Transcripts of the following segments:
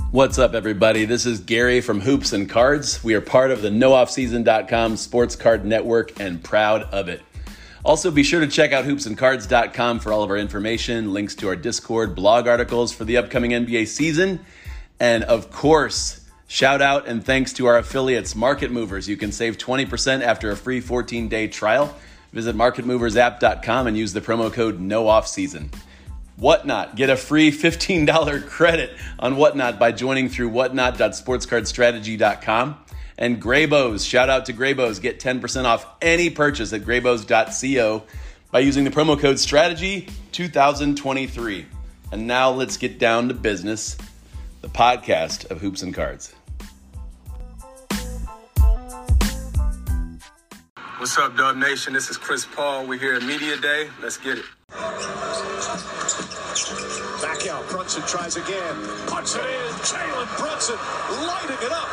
What's up, everybody? This is Gary from Hoops and Cards. We are part of the NoOffSeason.com Sports Card Network and proud of it. Also, be sure to check out hoopsandcards.com for all of our information, links to our Discord, blog articles for the upcoming NBA season, and of course, shout out and thanks to our affiliates, Market Movers. You can save 20% after a free 14-day trial. Visit marketmoversapp.com and use the promo code NOOFFSEason. Whatnot. Get a free $15 credit on Whatnot by joining through whatnot.sportscardstrategy.com. And Graybos. Shout out to Graybos. Get 10% off any purchase at graybos.co by using the promo code STRATEGY2023. And now let's get down to business, the podcast of Hoops and Cards. What's up, Dub Nation? This is Chris Paul. We're here at Media Day. Let's get it. Back out. Brunson tries again. Puts it in. Jalen Brunson lighting it up.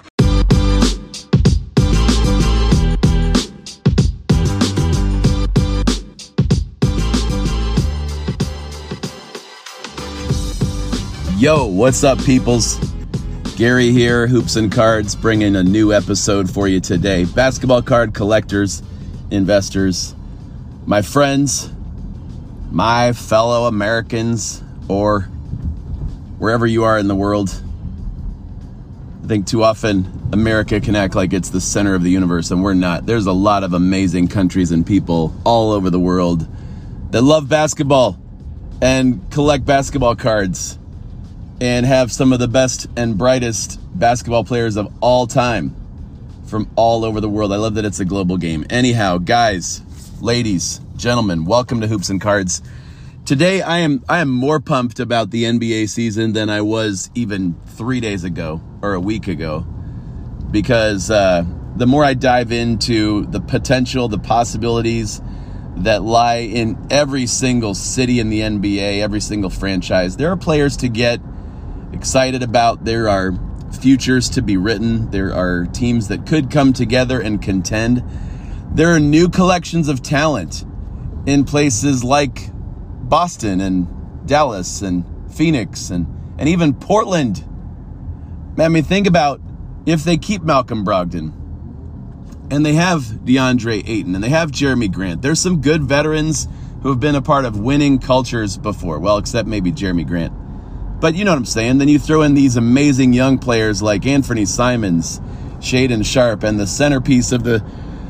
Yo, what's up, peoples? Gary here, Hoops and Cards, bringing a new episode for you today. Basketball card collectors, investors, my friends, my fellow Americans, or wherever you are in the world. I think too often America can act like it's the center of the universe, and we're not. There's a lot of amazing countries and people all over the world that love basketball and collect basketball cards and have some of the best and brightest basketball players of all time from all over the world. I love that it's a global game. Anyhow, guys, ladies, gentlemen, welcome to Hoops and Cards. Today, I am more pumped about the NBA season than I was even 3 days ago or a week ago, because the more I dive into the potential, the possibilities that lie in every single city in the NBA, every single franchise, there are players to get excited about. There are futures to be written. There are teams that could come together and contend. There are new collections of talent in places like Boston and Dallas and Phoenix and even Portland. I mean, think about if they keep Malcolm Brogdon and they have DeAndre Ayton and they have Jeremy Grant. There's some good veterans who have been a part of winning cultures before. Well, except maybe Jeremy Grant. But you know what I'm saying. Then you throw in these amazing young players like Anthony Simons, Shaedon Sharpe, and the centerpiece of the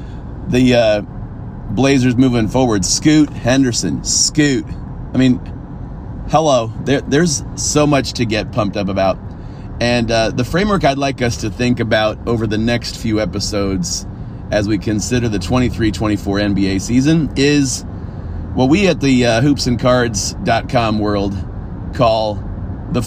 Blazers moving forward, Scoot Henderson. Scoot. I mean, hello. There's so much to get pumped up about. And the framework I'd like us to think about over the next few episodes as we consider the 23-24 NBA season is what we at the hoopsandcards.com world call the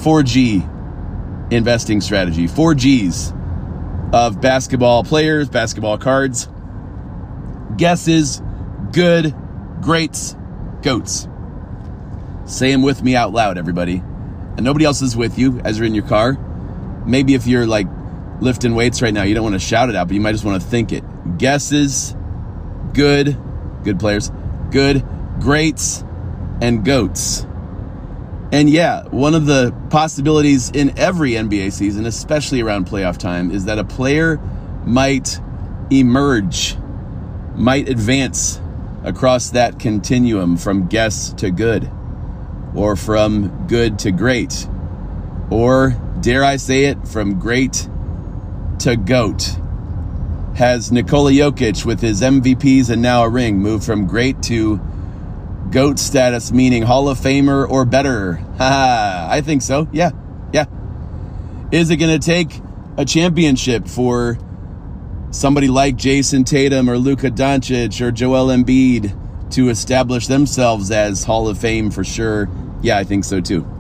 4G investing strategy. 4 Gs of basketball players, basketball cards. Guesses, good, greats, goats. Say them with me out loud, everybody. And nobody else is with you as you're in your car. Maybe if you're like lifting weights right now, you don't want to shout it out, but you might just want to think it. Guesses, good players, good, greats, and goats. And yeah, one of the possibilities in every NBA season, especially around playoff time, is that a player might emerge, might advance across that continuum from guess to good, or from good to great, or, dare I say it, from great to GOAT. Has Nikola Jokic, with his MVPs and now a ring, moved from great to GOAT status, meaning Hall of Famer or better? I think so. Yeah. Is it going to take a championship for somebody like Jason Tatum or Luka Doncic or Joel Embiid to establish themselves as Hall of Fame for sure? Yeah, I think so too.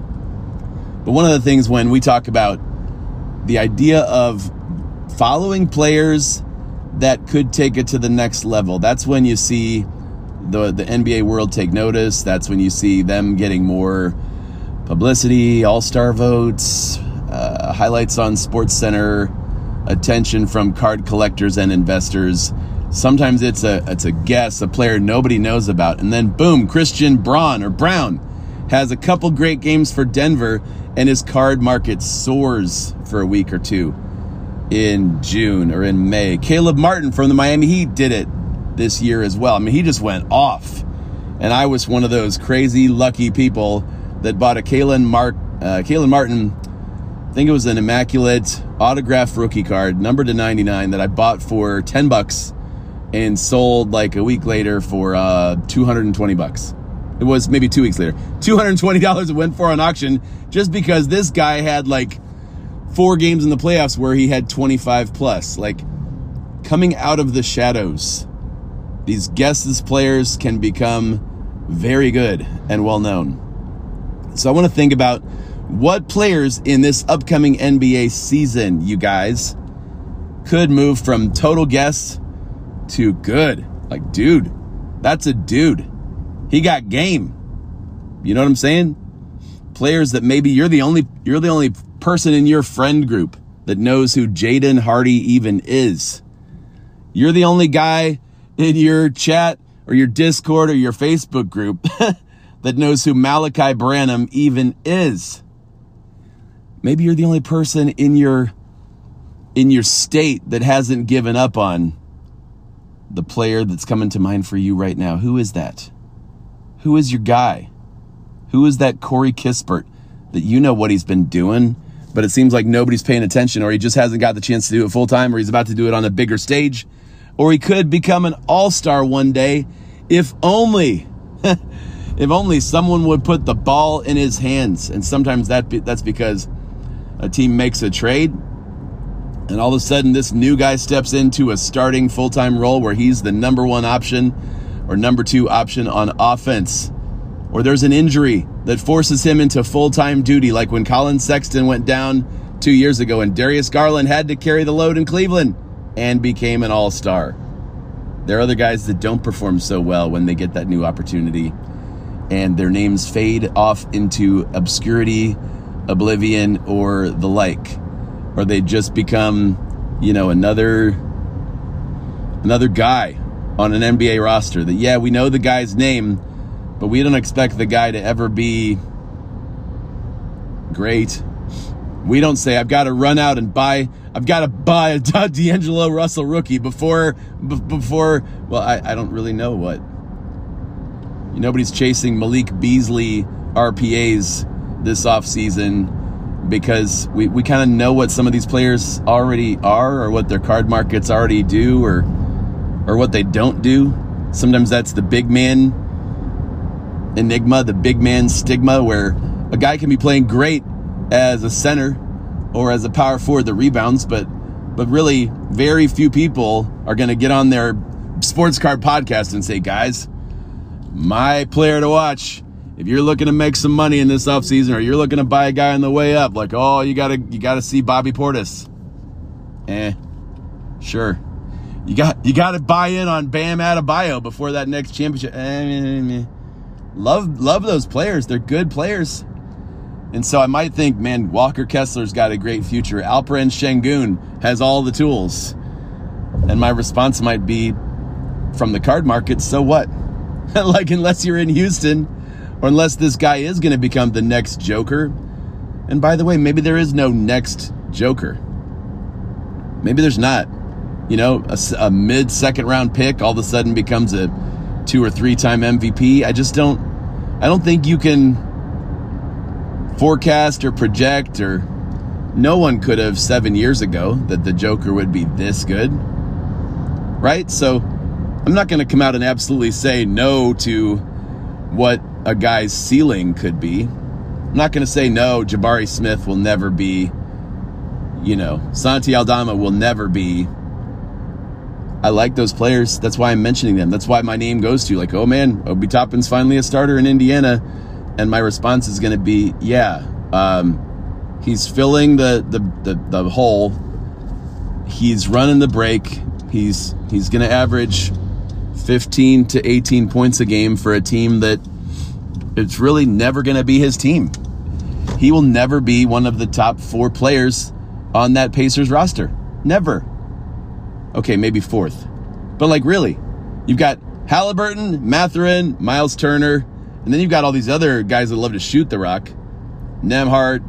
But one of the things when we talk about the idea of following players that could take it to the next level, that's when you see the NBA world take notice. That's when you see them getting more publicity, all-star votes, highlights on SportsCenter, attention from card collectors and investors. Sometimes it's a guess, a player nobody knows about, and then boom, Christian Braun or Brown has a couple great games for Denver, and his card market soars for a week or two in June or in May. Caleb Martin from the Miami Heat did it this year as well. I mean, he just went off. And I was one of those crazy lucky people that bought a Caleb Martin, I think it was an immaculate autographed rookie card, numbered to 99, that I bought for $10 and sold like a week later for $220. It was maybe 2 weeks later. $220 it went for on auction just because this guy had like 4 games in the playoffs where he had 25 plus. Like, coming out of the shadows, these guessless players can become very good and well known. So I want to think about what players in this upcoming NBA season, you guys, could move from total guess to good. Like, dude, that's a dude. He got game. You know what I'm saying? Players that maybe you're the only person in your friend group that knows who Jaden Hardy even is. You're the only guy in your chat or your Discord or your Facebook group that knows who Malachi Branham even is. Maybe you're the only person in your state that hasn't given up on the player that's coming to mind for you right now. Who is that? Who is your guy? Who is that Corey Kispert that you know what he's been doing, but it seems like nobody's paying attention, or he just hasn't got the chance to do it full time, or he's about to do it on a bigger stage, or he could become an all-star one day if only someone would put the ball in his hands. And sometimes that's because a team makes a trade, and all of a sudden this new guy steps into a starting full-time role where he's the number 1 option or number 2 option on offense. Or there's an injury that forces him into full-time duty, like when Colin Sexton went down 2 years ago and Darius Garland had to carry the load in Cleveland and became an all-star. There are other guys that don't perform so well when they get that new opportunity, and their names fade off into obscurity, oblivion, or the like. Or they just become, another guy on an NBA roster that, yeah, we know the guy's name, but we don't expect the guy to ever be great. We don't say, I've got to buy a D'Angelo Russell rookie before, well, I don't really know what. Nobody's chasing Malik Beasley RPAs this offseason because we kind of know what some of these players already are, or what their card markets already do, or what they don't do. Sometimes that's the big man enigma, the big man stigma, where a guy can be playing great as a center or as a power forward that rebounds, but really very few people are going to get on their sports card podcast and say, guys, my player to watch, if you're looking to make some money in this offseason, or you're looking to buy a guy on the way up, like, oh, you gotta see Bobby Portis. Sure. You got to buy in on Bam Adebayo before that next championship. Love those players. They're good players. And so I might think, man, Walker Kessler's got a great future. Alperen Şengün has all the tools. And my response might be, from the card market, so what? Like, unless you're in Houston, or unless this guy is going to become the next Joker. And by the way, maybe there is no next Joker. Maybe there's not. A mid-second round pick all of a sudden becomes a 2 or 3 time MVP. I don't think you can forecast or project, or no one could have 7 years ago that the Joker would be this good. Right? So I'm not going to come out and absolutely say no to what a guy's ceiling could be. I'm not going to say no, Jabari Smith will never be, Santi Aldama will never be. I like those players. That's why I'm mentioning them. That's why my name goes to, like, oh man, Obi Toppin's finally a starter in Indiana. And my response is going to be, yeah, he's filling the hole. He's running the break. He's going to average 15 to 18 points a game for a team that it's really never going to be his team. He will never be one of the top 4 players on that Pacers roster. Never. Okay, maybe 4th. But, like, really, you've got Halliburton, Mathurin, Miles Turner, And then you've got all these other guys that love to shoot the rock. Nembhard.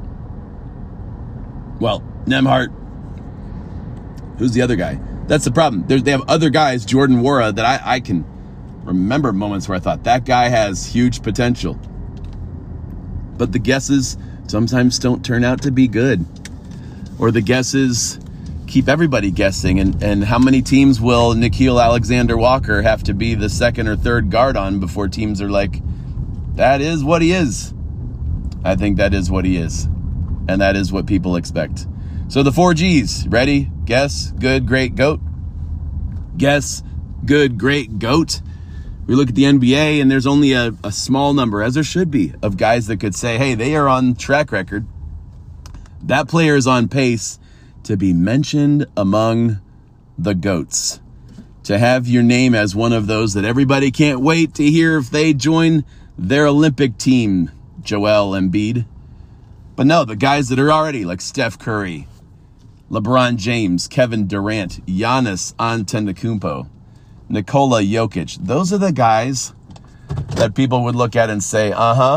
Who's the other guy? That's the problem. They have other guys, Jordan Nwora, that I can remember moments where I thought that guy has huge potential. But the guesses sometimes don't turn out to be good. Or the guesses keep everybody guessing. And how many teams will Nickeil Alexander-Walker have to be the second or third guard on before teams are like, that is what he is? I think that is what he is. And that is what people expect. So the 4 Gs, ready? Guess, good, great, GOAT. Guess, good, great, GOAT. We look at the NBA and there's only a small number, as there should be, of guys that could say, hey, they are on track record. That player is on pace to be mentioned among the GOATs. To have your name as one of those that everybody can't wait to hear if they join their Olympic team, Joel Embiid. But no, the guys that are already like Steph Curry, LeBron James, Kevin Durant, Giannis Antetokounmpo, Nikola Jokic. Those are the guys that people would look at and say,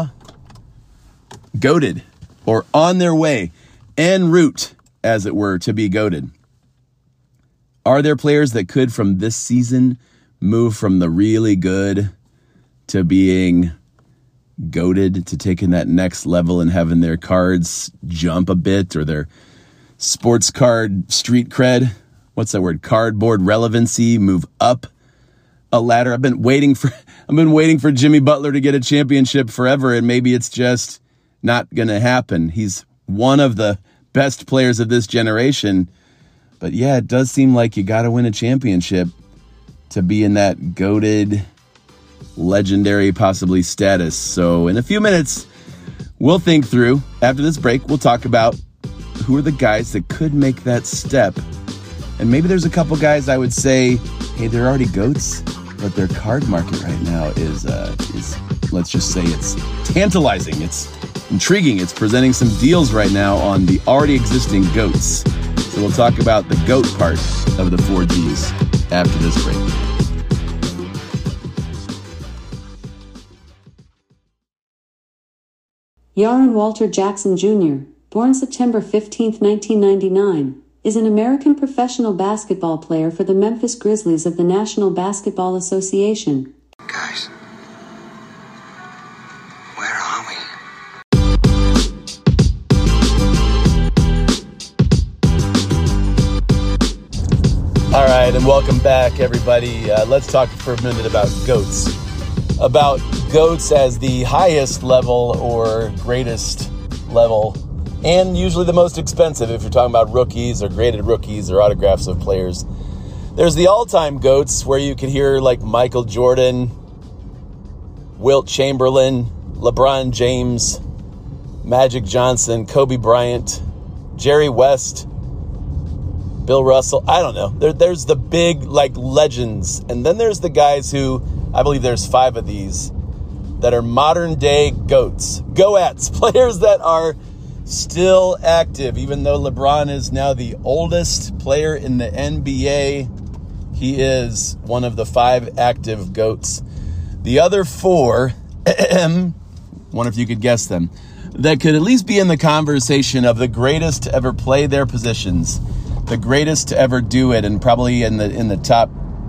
GOATed, or on their way, en route, as it were, to be GOATed. Are there players that could, from this season, move from the really good to being GOATed, to taking that next level and having their cards jump a bit, or their sports card street cred, what's that word, cardboard relevancy, move up a ladder? I've been waiting for Jimmy Butler to get a championship forever, and maybe it's just not going to happen. He's one of the best players of this generation. But yeah, it does seem like you got to win a championship to be in that GOATed, legendary, possibly status. So in a few minutes, we'll think through. After this break, we'll talk about who are the guys that could make that step. And maybe there's a couple guys I would say, hey, they're already GOATs, but their card market right now is let's just say it's tantalizing. It's intriguing. It's presenting some deals right now on the already existing GOATs. So we'll talk about the GOAT part of the 4 Gs after this break. Yaron Walter Jackson Jr., born September 15, 1999, is an American professional basketball player for the Memphis Grizzlies of the National Basketball Association. Guys, where are we? All right, and welcome back, everybody. Let's talk for a minute about GOATs. About GOATs as the highest level or greatest level, and usually the most expensive if you're talking about rookies or graded rookies or autographs of players. There's the all-time GOATs where you can hear like Michael Jordan, Wilt Chamberlain, LeBron James, Magic Johnson, Kobe Bryant, Jerry West, Bill Russell. I don't know. There's the big like legends. And then there's the guys who, I believe there's 5 of these, that are modern day GOATs. Goats, players that are still active. Even though LeBron is now the oldest player in the NBA, he is one of the 5 active GOATs. The other 4, wonder if you could guess them, that could at least be in the conversation of the greatest to ever play their positions, the greatest to ever do it, and probably in the top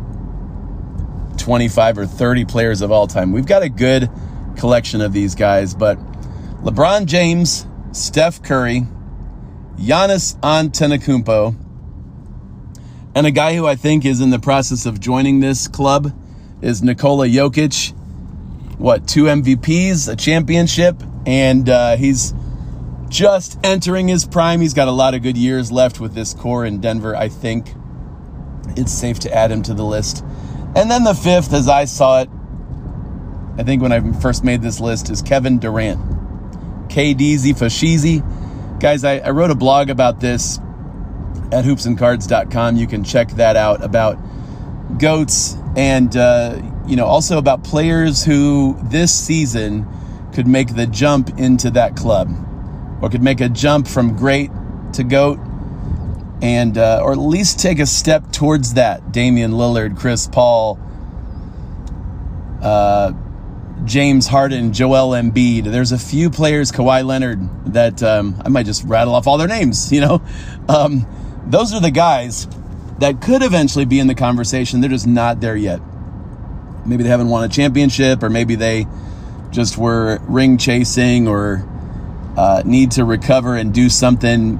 25 or 30 players of all time. We've got a good collection of these guys, but LeBron James, Steph Curry, Giannis Antetokounmpo, and a guy who I think is in the process of joining this club is Nikola Jokic. 2 MVPs, a championship, and he's just entering his prime. He's got a lot of good years left with this core in Denver. I think it's safe to add him to the list. And then the 5th, as I saw it, I think when I first made this list, is Kevin Durant. KDZ Fashizi. Guys, I wrote a blog about this at hoopsandcards.com. You can check that out, about GOATs and, also about players who this season could make the jump into that club, or could make a jump from great to GOAT, and or at least take a step towards that. Damian Lillard, Chris Paul, James Harden, Joel Embiid. There's a few players, Kawhi Leonard, that I might just rattle off all their names, Those are the guys that could eventually be in the conversation. They're just not there yet. Maybe they haven't won a championship, or maybe they just were ring chasing, or need to recover and do something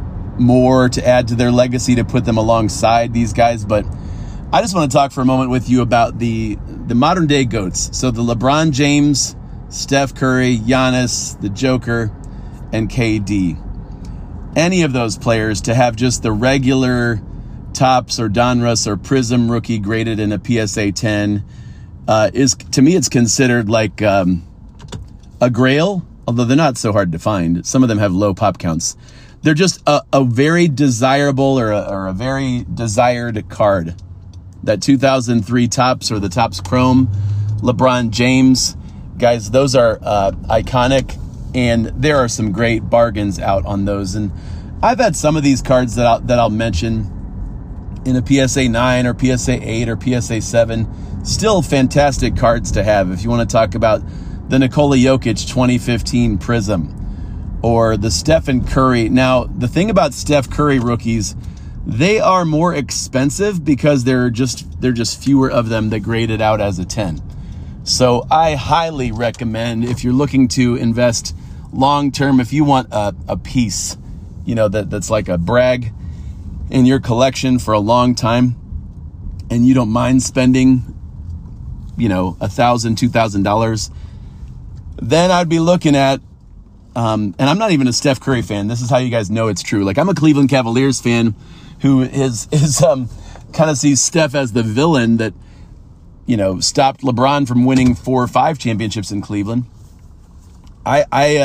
more to add to their legacy to put them alongside these guys. But I just want to talk for a moment with you about the modern day GOATs. So the LeBron James, Steph Curry, Giannis, the Joker, and KD. Any of those players to have just the regular Topps or Donruss or Prism rookie graded in a PSA 10 is, to me, it's considered like a grail, although they're not so hard to find. Some of them have low pop counts. They're just a very desirable or a very desired card. That 2003 Topps or the Topps Chrome LeBron James, guys, those are iconic, and there are some great bargains out on those. And I've had some of these cards that I'll mention in a PSA 9 or PSA 8 or PSA 7. Still fantastic cards to have if you want to talk about the Nikola Jokic 2015 Prism or the Stephen Curry. Now, the thing about Steph Curry rookies, they are more expensive because they're just fewer of them that graded out as a 10. So I highly recommend, if you're looking to invest long term, if you want a piece, that's like a brag in your collection for a long time, and you don't mind spending, $1,000, $2,000, then I'd be looking at, and I'm not even a Steph Curry fan. This is how you guys know it's true. Like, I'm a Cleveland Cavaliers fan who is kind of sees Steph as the villain that, stopped LeBron from winning 4 or 5 championships in Cleveland. I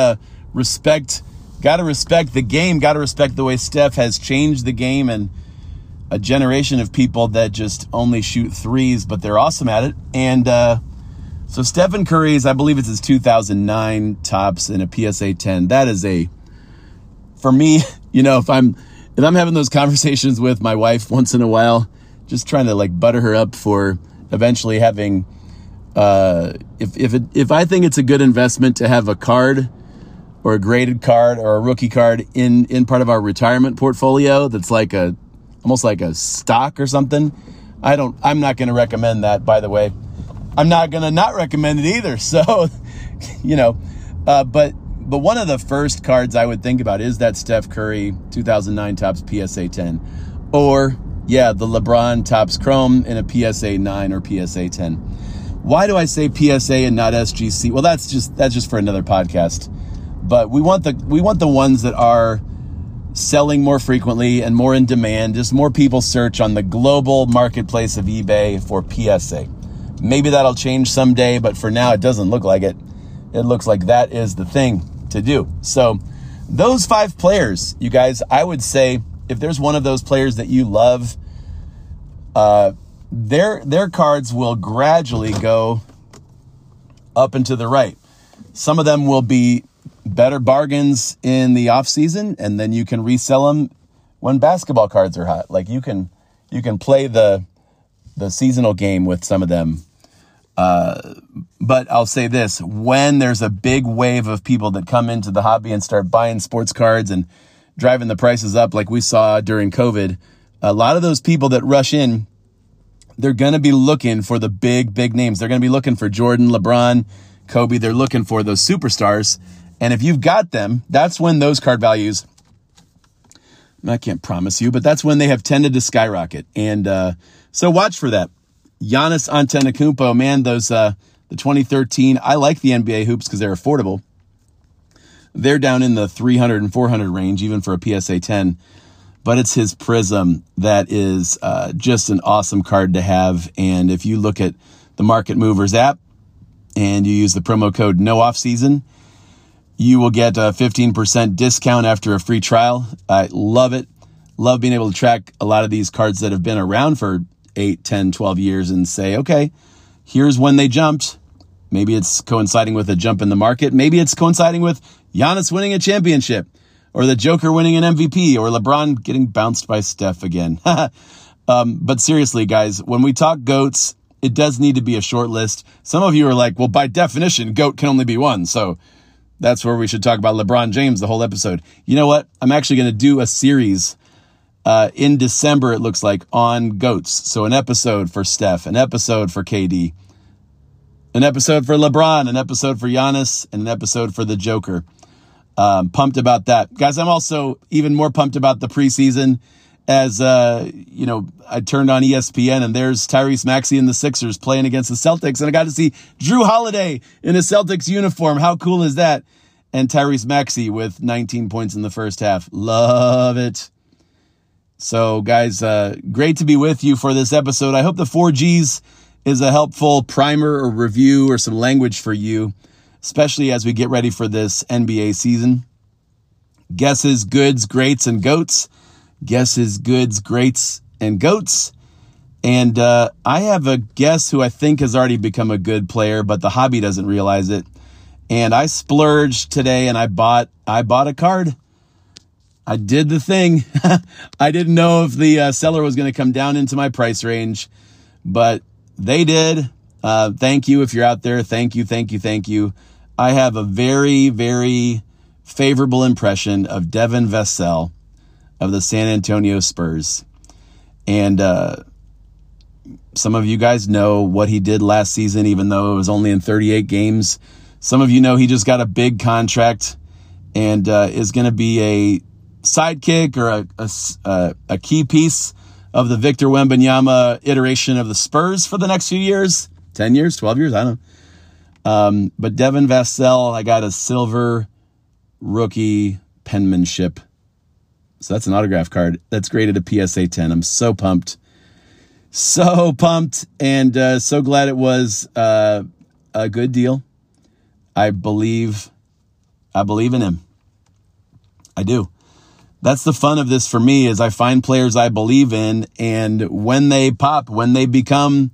gotta respect the game, gotta respect the way Steph has changed the game, and a generation of people that just only shoot threes, but they're awesome at it. And so Stephen Curry's, I believe it's his 2009 Topps in a PSA 10. That is for me, if I'm having those conversations with my wife once in a while, just trying to butter her up for eventually having, if I think it's a good investment to have a card or a graded card or a rookie card in part of our retirement portfolio, that's almost like a stock or something. I'm not going to recommend that, by the way. I'm not going to not recommend it either. So, but one of the first cards I would think about is that Steph Curry 2009 Topps PSA 10, or the LeBron Topps Chrome in a PSA 9 or PSA 10. Why do I say PSA and not SGC? Well, that's just for another podcast. But we want the ones that are selling more frequently and more in demand. Just more people search on the global marketplace of eBay for PSA. Maybe that'll change someday, but for now it doesn't look like it. It looks like that is the thing to do. So those 5 players, you guys, I would say if there's one of those players that you love, their cards will gradually go up and to the right. Some of them will be better bargains in the off season, and then you can resell them when basketball cards are hot. Like you can play the seasonal game with some of them. But I'll say this, when there's a big wave of people that come into the hobby and start buying sports cards and driving the prices up like we saw during COVID, a lot of those people that rush in, they're going to be looking for the big names. They're going to be looking for Jordan, LeBron, Kobe. They're looking for those superstars. And if you've got them, that's when those card values, I can't promise you, but that's when they have tended to skyrocket. And so watch for that. Giannis Antetokounmpo, man, those the 2013, I like the NBA hoops because they're affordable. They're down in the 300 and 400 range, even for a PSA 10. But it's his Prism that is just an awesome card to have. And if you look at the Market Movers app and you use the promo code NOOFFSEASON, you will get a 15% discount after a free trial. I love it. Love being able to track a lot of these cards that have been around for 8, 10, 12 years and say, okay, here's when they jumped. Maybe it's coinciding with a jump in the market. Maybe it's coinciding with Giannis winning a championship, or the Joker winning an MVP, or LeBron getting bounced by Steph again. But seriously, guys, when we talk GOATs, it does need to be a short list. Some of you are like, well, by definition, GOAT can only be one. So that's where we should talk about LeBron James the whole episode. You know what? I'm actually going to do a series in December, it looks like, on GOATs. So an episode for Steph, an episode for KD, an episode for LeBron, an episode for Giannis, and an episode for the Joker. Pumped about that. Guys, I'm also even more pumped about the preseason as, I turned on ESPN and there's Tyrese Maxey and the Sixers playing against the Celtics. And I got to see Drew Holiday in a Celtics uniform. How cool is that? And Tyrese Maxey with 19 points in the first half. Love it. So guys, great to be with you for this episode. I hope the 4Gs is a helpful primer or review or some language for you, especially as we get ready for this NBA season. Guesses, goods, greats, and goats. Guesses, goods, greats, and goats. And I have a guess who I think has already become a good player, but the hobby doesn't realize it. And I splurged today and I bought a card. I did the thing. I didn't know if the seller was going to come down into my price range, but they did. Thank you if you're out there. Thank you, thank you, thank you. I have a very, very favorable impression of Devin Vassell of the San Antonio Spurs. And some of you guys know what he did last season, even though it was only in 38 games. Some of you know he just got a big contract and is going to be a sidekick or a key piece of the Victor Wembanyama iteration of the Spurs for the next few years, 10 years, 12 years, I don't know. But Devin Vassell, I got a silver rookie penmanship. So that's an autograph card. That's graded a PSA 10. I'm so pumped. So pumped and so glad it was a good deal. I believe in him. I do. That's the fun of this for me is I find players I believe in, and when they pop, when they become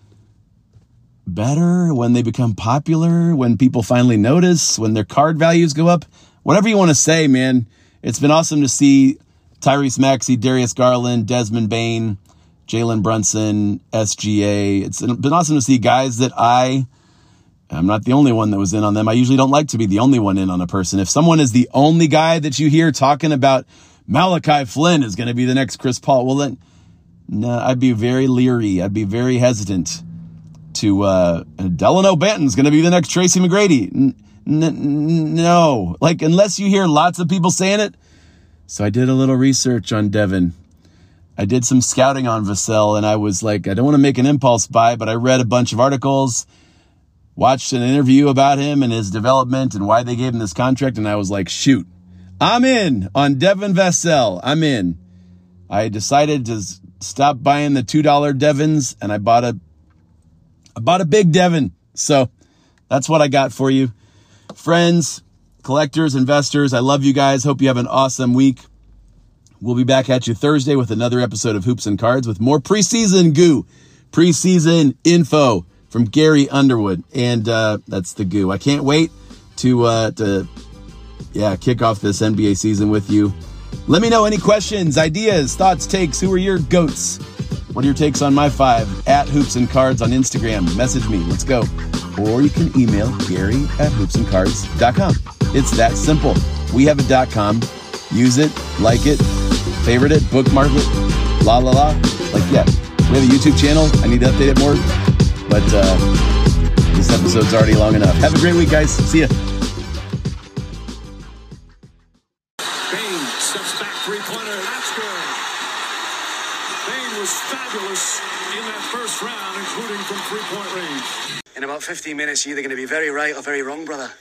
better, when they become popular, when people finally notice, when their card values go up, whatever you want to say, man, it's been awesome to see Tyrese Maxey, Darius Garland, Desmond Bane, Jalen Brunson, SGA. It's been awesome to see guys that I'm not the only one that was in on them. I usually don't like to be the only one in on a person. If someone is the only guy that you hear talking about Malachi Flynn is going to be the next Chris Paul, well then, no, I'd be very leery. I'd be very hesitant to, Delano Banton's going to be the next Tracy McGrady. No, like, unless you hear lots of people saying it. So I did a little research on Devin. I did some scouting on Vassell, and I was like, I don't want to make an impulse buy, but I read a bunch of articles, watched an interview about him and his development and why they gave him this contract, and I was like, shoot, I'm in on Devin Vassell. I'm in. I decided to stop buying the $2 Devins, and I bought a big Devin. So that's what I got for you. Friends, collectors, investors, I love you guys. Hope you have an awesome week. We'll be back at you Thursday with another episode of Hoops and Cards with more preseason goo, preseason info from Gary Underwood. And that's the goo. I can't wait to kick off this NBA season with you. Let me know any questions, ideas, thoughts, takes. Who are your GOATs? What are your takes on my 5? At Hoops and Cards on Instagram. Message me. Let's go. Or you can email Gary@hoopsandcards.com. It's that simple. We have a .com. Use it, like it, favorite it, bookmark it, la la la. Like, yeah, we have a YouTube channel. I need to update it more. But this episode's already long enough. Have a great week, guys. See ya. Bane steps back, three-pointer. That's good. Bane was fabulous in that first round, including from three-point range. In about 15 minutes, you're either going to be very right or very wrong, brother.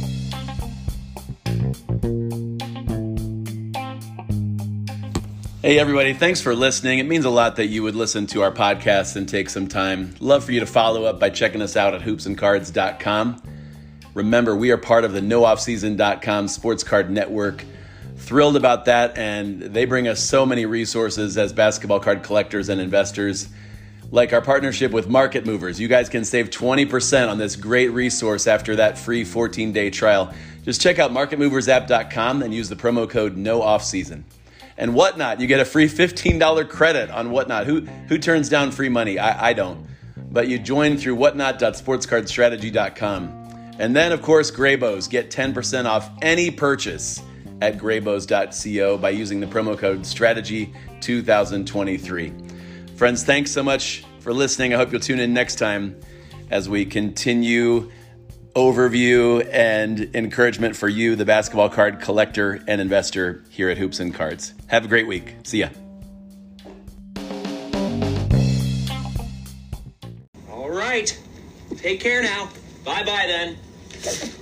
Hey everybody, thanks for listening. It means a lot that you would listen to our podcast and take some time. Love for you to follow up by checking us out at hoopsandcards.com. Remember, we are part of the nooffseason.com sports card network. Thrilled about that, and they bring us so many resources as basketball card collectors and investors, like our partnership with Market Movers. You guys can save 20% on this great resource after that free 14-day trial. Just check out marketmoversapp.com and use the promo code NOOFFSEASON. And Whatnot, you get a free $15 credit on Whatnot. Who turns down free money? I don't. but you join through whatnot.sportscardstrategy.com. And then, of course, Graybos. Get 10% off any purchase at graybos.co by using the promo code STRATEGY2023. Friends, thanks so much for listening. I hope you'll tune in next time as we continue overview and encouragement for you, the basketball card collector and investor here at Hoops and Cards. Have a great week. See ya. All right. Take care now. Bye-bye then.